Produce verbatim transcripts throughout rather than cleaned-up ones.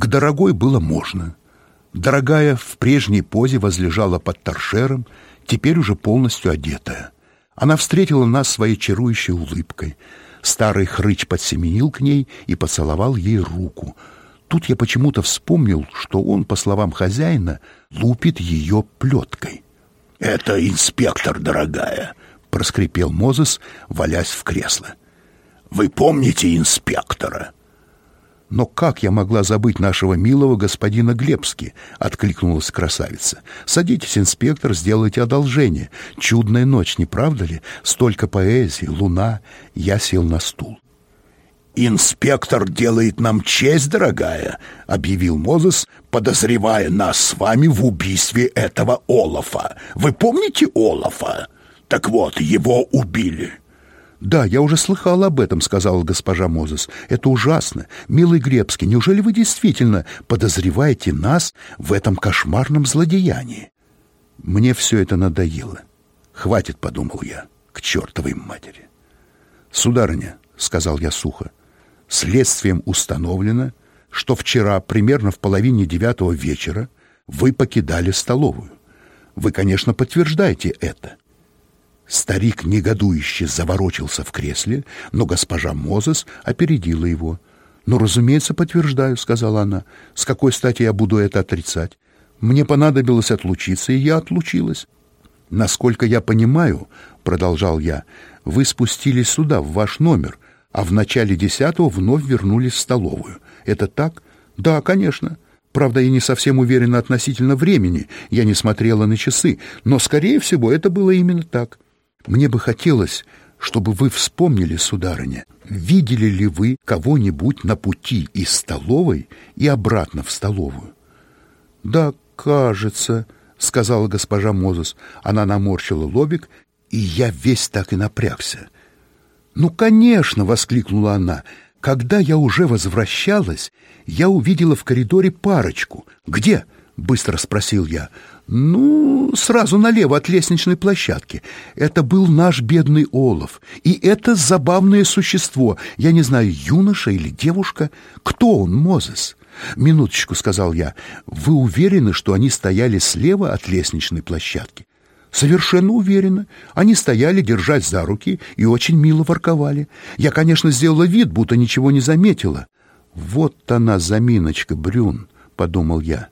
К дорогой было можно. Дорогая в прежней позе возлежала под торшером, теперь уже полностью одетая. Она встретила нас своей чарующей улыбкой. Старый хрыч подсеменил к ней и поцеловал ей руку. Тут я почему-то вспомнил, что он, по словам хозяина, лупит ее плеткой. «Это инспектор, дорогая», — проскрипел Мозес, валясь в кресло. «Вы помните инспектора?» «Но как я могла забыть нашего милого господина Глебски?» — откликнулась красавица. «Садитесь, инспектор, сделайте одолжение. Чудная ночь, не правда ли? Столько поэзии, луна». Я сел на стул. «Инспектор делает нам честь, дорогая», — объявил Мозес, «подозревая нас с вами в убийстве этого Олафа. Вы помните Олафа? Так вот, его убили». «Да, я уже слыхала об этом», — сказала госпожа Мозес. «Это ужасно. Милый Глебский, неужели вы действительно подозреваете нас в этом кошмарном злодеянии?» Мне все это надоело. «Хватит», — подумал я, — «к чертовой матери». «Сударыня», — сказал я сухо, — «следствием установлено, что вчера, примерно в половине девятого вечера, вы покидали столовую. Вы, конечно, подтверждаете это». Старик негодующе заворочился в кресле, но госпожа Мозес опередила его. «Ну, разумеется, подтверждаю», — сказала она. «С какой стати я буду это отрицать? Мне понадобилось отлучиться, и я отлучилась». «Насколько я понимаю, — продолжал я, — вы спустились сюда, в ваш номер, а в начале десятого вновь вернулись в столовую. Это так?» «Да, конечно. Правда, я не совсем уверена относительно времени, я не смотрела на часы, но, скорее всего, это было именно так. Мне бы хотелось, чтобы вы вспомнили, сударыня, видели ли вы кого-нибудь на пути из столовой и обратно в столовую?» «Да, кажется», — сказала госпожа Мозес. Она наморщила лобик, и я весь так и напрягся. «Ну, конечно!» — воскликнула она. «Когда я уже возвращалась, я увидела в коридоре парочку». «Где?» — быстро спросил я. «Ну, сразу налево от лестничной площадки. Это был наш бедный Олаф. И это забавное существо. Я не знаю, юноша или девушка. Кто он, Мозес?» «Минуточку», — сказал я. «Вы уверены, что они стояли слева от лестничной площадки?» «Совершенно уверена. Они стояли, держась за руки, и очень мило ворковали. Я, конечно, сделала вид, будто ничего не заметила». «Вот она заминочка, Брюн», — подумал я.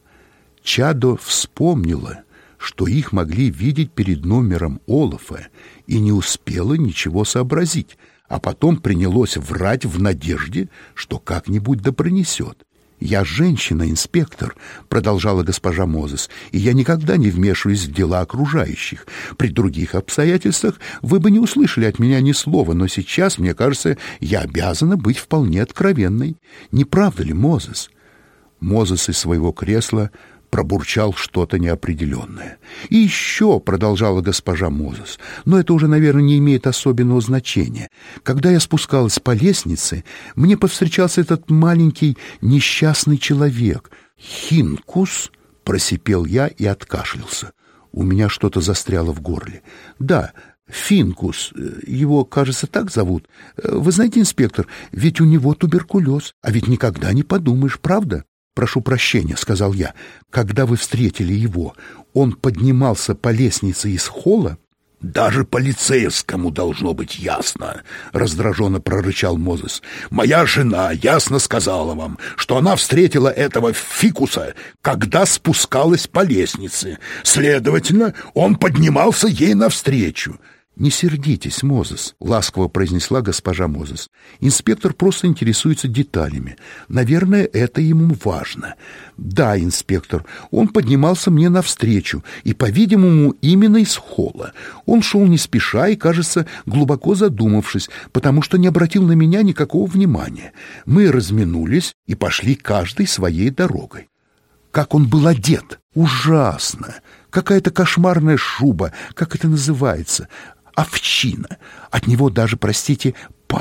Чадо вспомнила, что их могли видеть перед номером Олафа, и не успела ничего сообразить, а потом принялось врать в надежде, что как-нибудь да пронесет. «Я женщина, инспектор», — продолжала госпожа Мозес, «и я никогда не вмешиваюсь в дела окружающих. При других обстоятельствах вы бы не услышали от меня ни слова, но сейчас, мне кажется, я обязана быть вполне откровенной. Не правда ли, Мозес?» Мозес из своего кресла пробурчал что-то неопределенное. «И еще», — продолжала госпожа Мозес, «но это уже, наверное, не имеет особенного значения. Когда я спускалась по лестнице, мне повстречался этот маленький несчастный человек. Хинкус?» — просипел я и откашлялся. У меня что-то застряло в горле. «Да, Финкус, его, кажется, так зовут. Вы знаете, инспектор, ведь у него туберкулез, а ведь никогда не подумаешь, правда?» «Прошу прощения», — сказал я. «Когда вы встретили его, он поднимался по лестнице из холла?» «Даже полицейскому должно быть ясно», — раздраженно прорычал Мозес. «Моя жена ясно сказала вам, что она встретила этого фикуса, когда спускалась по лестнице. Следовательно, он поднимался ей навстречу». «Не сердитесь, Мозес», — ласково произнесла госпожа Мозес. «Инспектор просто интересуется деталями. Наверное, это ему важно». «Да, инспектор, он поднимался мне навстречу, и, по-видимому, именно из холла. Он шел не спеша и, кажется, глубоко задумавшись, потому что не обратил на меня никакого внимания. Мы разминулись и пошли каждой своей дорогой». «Как он был одет! Ужасно! Какая-то кошмарная шуба, как это называется? Овчина. От него даже, простите,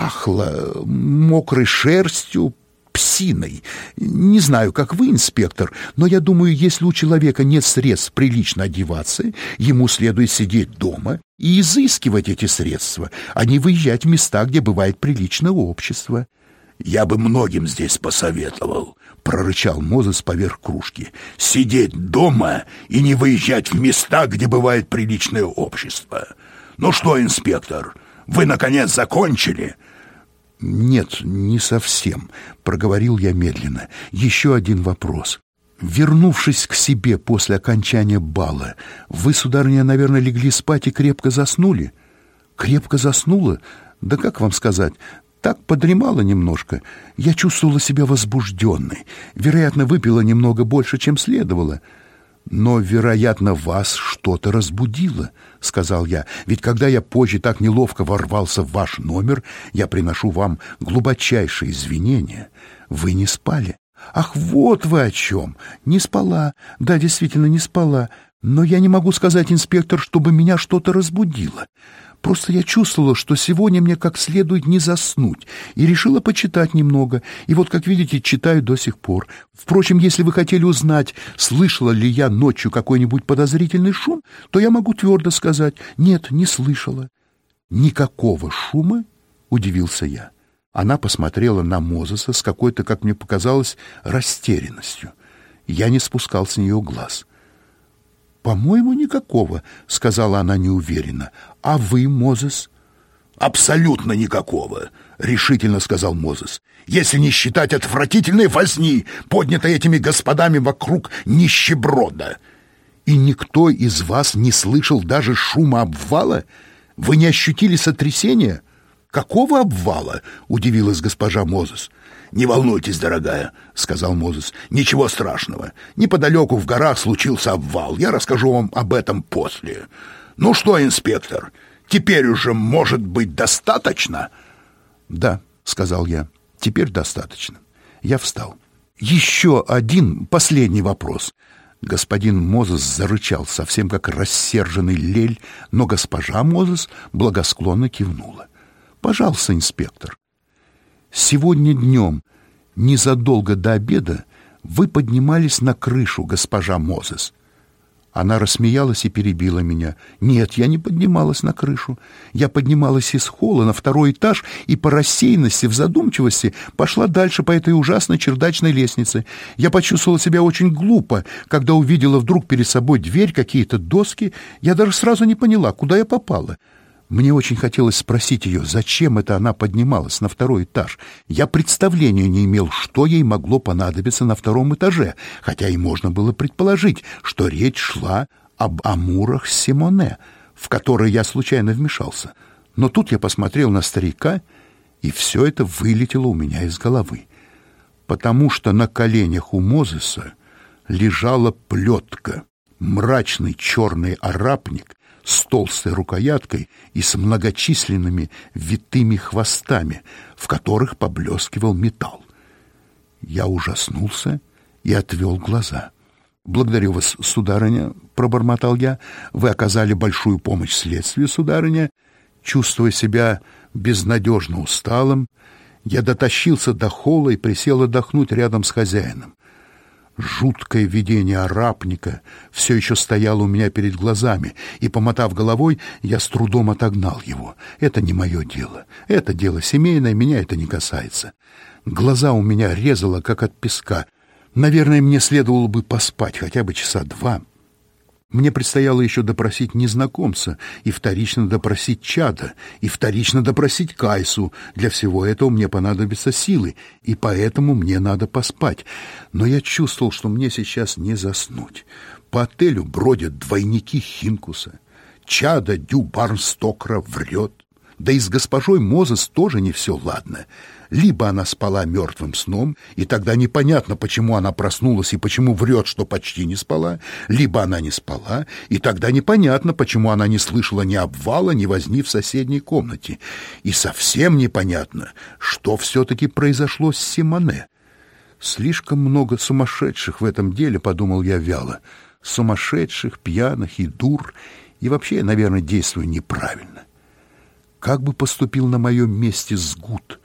пахло мокрой шерстью, псиной. Не знаю, как вы, инспектор, но я думаю, если у человека нет средств прилично одеваться, ему следует сидеть дома и изыскивать эти средства, а не выезжать в места, где бывает приличное общество». «Я бы многим здесь посоветовал», — прорычал Мозес поверх кружки, «сидеть дома и не выезжать в места, где бывает приличное общество. Ну что, инспектор, вы, наконец, закончили?» «Нет, не совсем», — проговорил я медленно. «Еще один вопрос. Вернувшись к себе после окончания бала, вы, сударыня, наверное, легли спать и крепко заснули?» «Крепко заснула? Да как вам сказать? Так подремала немножко. Я чувствовала себя возбужденной. Вероятно, выпила немного больше, чем следовало. Но, вероятно, вас что-то разбудило», — сказал я. «Ведь когда я позже так неловко ворвался в ваш номер, я приношу вам глубочайшие извинения. Вы не спали». «Ах, вот вы о чем! Не спала. Да, действительно, не спала. Но я не могу сказать, инспектор, чтобы меня что-то разбудило. Просто я чувствовала, что сегодня мне как следует не заснуть, и решила почитать немного. И вот, как видите, читаю до сих пор. Впрочем, если вы хотели узнать, слышала ли я ночью какой-нибудь подозрительный шум, то я могу твердо сказать: нет, не слышала». «Никакого шума?» — удивился я. Она посмотрела на Мозеса с какой-то, как мне показалось, растерянностью. Я не спускал с нее глаз. «По-моему, никакого», — сказала она неуверенно. «А вы, Мозес?» «Абсолютно никакого», — решительно сказал Мозес, «если не считать отвратительной возни, поднятой этими господами вокруг нищеброда». «И никто из вас не слышал даже шума обвала? Вы не ощутили сотрясения?» «Какого обвала?» — удивилась госпожа Мозес. «Не волнуйтесь, дорогая», — сказал Мозес, — «ничего страшного. Неподалеку в горах случился обвал. Я расскажу вам об этом после. Ну что, инспектор, теперь уже, может быть, достаточно?» «Да», — сказал я, — «теперь достаточно». Я встал. «Еще один последний вопрос». Господин Мозес зарычал, совсем как рассерженный лель, но госпожа Мозес благосклонно кивнула. «Пожалуйста, инспектор, сегодня днем, незадолго до обеда, вы поднимались на крышу, госпожа Мозес». Она рассмеялась и перебила меня. «Нет, я не поднималась на крышу. Я поднималась из холла на второй этаж и по рассеянности, в задумчивости пошла дальше по этой ужасной чердачной лестнице. Я почувствовала себя очень глупо, когда увидела вдруг перед собой дверь, какие-то доски. Я даже сразу не поняла, куда я попала». Мне очень хотелось спросить ее, зачем это она поднималась на второй этаж. Я представления не имел, что ей могло понадобиться на втором этаже, хотя и можно было предположить, что речь шла об амурах Симоне, в которые я случайно вмешался. Но тут я посмотрел на старика, и все это вылетело у меня из головы, потому что на коленях у Мозеса лежала плетка, мрачный черный арапник с толстой рукояткой и с многочисленными витыми хвостами, в которых поблескивал металл. Я ужаснулся и отвел глаза. «Благодарю вас, сударыня», — пробормотал я. «Вы оказали большую помощь следствию, сударыня». Чувствуя себя безнадежно усталым, я дотащился до холла и присел отдохнуть рядом с хозяином. Жуткое видение арапника все еще стояло у меня перед глазами, и, помотав головой, я с трудом отогнал его. Это не мое дело. Это дело семейное, меня это не касается. Глаза у меня резало, как от песка. Наверное, мне следовало бы поспать хотя бы часа два. Мне предстояло еще допросить незнакомца, и вторично допросить Чада, и вторично допросить Кайсу. Для всего этого мне понадобятся силы, и поэтому мне надо поспать. Но я чувствовал, что мне сейчас не заснуть. По отелю бродят двойники Хинкуса. Чада Дю Барнстокера врет. Да и с госпожой Мозес тоже не все ладно. Либо она спала мертвым сном, и тогда непонятно, почему она проснулась и почему врет, что почти не спала, либо она не спала, и тогда непонятно, почему она не слышала ни обвала, ни возни в соседней комнате. И совсем непонятно, что все-таки произошло с Симоне. Слишком много сумасшедших в этом деле, подумал я вяло. Сумасшедших, пьяных и дур, и вообще я, наверное, действую неправильно. Как бы поступил на моем месте Сгут?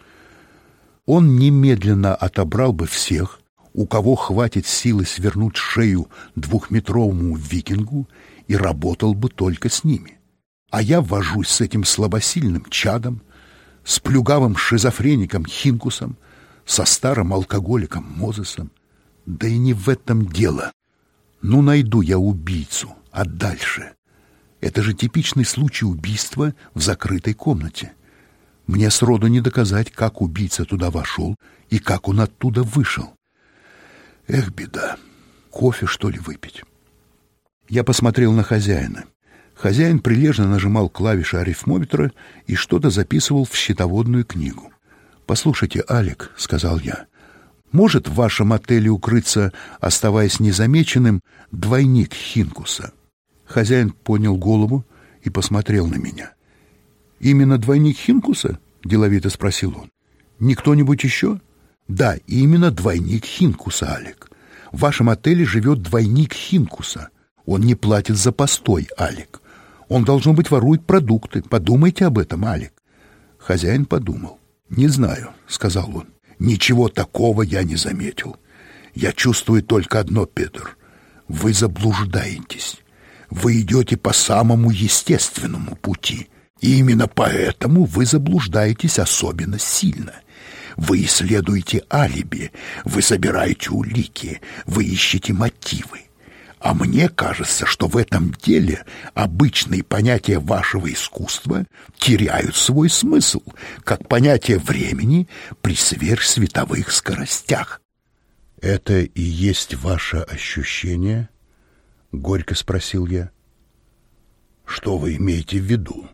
Он немедленно отобрал бы всех, у кого хватит силы свернуть шею двухметровому викингу, и работал бы только с ними. А я вожусь с этим слабосильным Чадом, с плюгавым шизофреником Хинкусом, со старым алкоголиком Мозесом. Да и не в этом дело. Ну, найду я убийцу, а дальше? Это же типичный случай убийства в закрытой комнате. Мне сроду не доказать, как убийца туда вошел и как он оттуда вышел. Эх, беда. Кофе, что ли, выпить? Я посмотрел на хозяина. Хозяин прилежно нажимал клавиши арифмометра и что-то записывал в счетоводную книгу. «Послушайте, Алек», — сказал я, — «может в вашем отеле укрыться, оставаясь незамеченным, двойник Хинкуса?» Хозяин поднял голову и посмотрел на меня. «Именно двойник Хинкуса?» — деловито спросил он. «Не кто-нибудь еще?» «Да, именно двойник Хинкуса, Алек. В вашем отеле живет двойник Хинкуса. Он не платит за постой, Алек. Он, должно быть, ворует продукты. Подумайте об этом, Алек». Хозяин подумал. «Не знаю», — сказал он. «Ничего такого я не заметил. Я чувствую только одно, Петр. Вы заблуждаетесь. Вы идете по самому естественному пути. И именно поэтому вы заблуждаетесь особенно сильно. Вы исследуете алиби, вы собираете улики, вы ищете мотивы. А мне кажется, что в этом деле обычные понятия вашего искусства теряют свой смысл, как понятие времени при сверхсветовых скоростях». «Это и есть ваше ощущение?» — горько спросил я. «Что вы имеете в виду?»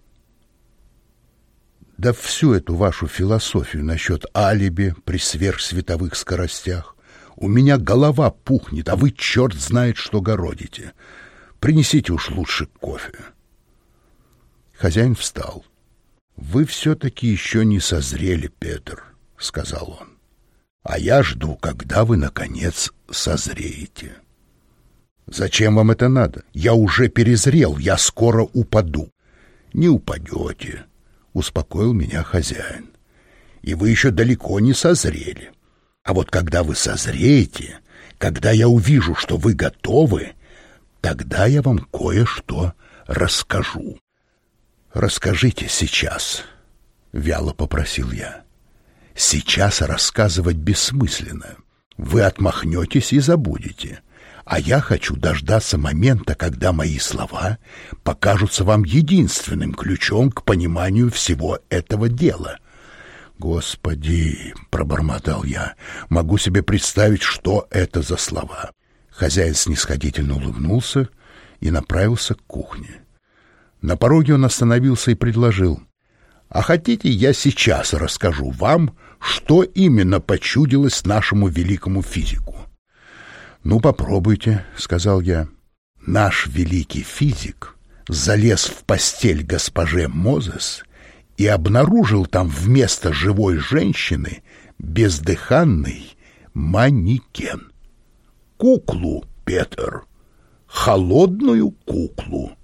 «Да всю эту вашу философию насчет алиби при сверхсветовых скоростях. У меня голова пухнет, а вы черт знает что городите. Принесите уж лучше кофе». Хозяин встал. «Вы все-таки еще не созрели, Петр», — сказал он. «А я жду, когда вы, наконец, созреете». «Зачем вам это надо? Я уже перезрел, я скоро упаду». «Не упадете», — успокоил меня хозяин. «И вы еще далеко не созрели. А вот когда вы созреете, когда я увижу, что вы готовы, тогда я вам кое-что расскажу». «Расскажите сейчас», — вяло попросил я. «Сейчас рассказывать бессмысленно. Вы отмахнетесь и забудете. А я хочу дождаться момента, когда мои слова покажутся вам единственным ключом к пониманию всего этого дела». «Господи!» — пробормотал я. «Могу себе представить, что это за слова». Хозяин снисходительно улыбнулся и направился к кухне. На пороге он остановился и предложил: «А хотите, я сейчас расскажу вам, что именно почудилось нашему великому физику?» «Ну, попробуйте», — сказал я. «Наш великий физик залез в постель госпоже Мозес и обнаружил там вместо живой женщины бездыханный манекен. Куклу, Петр, холодную куклу.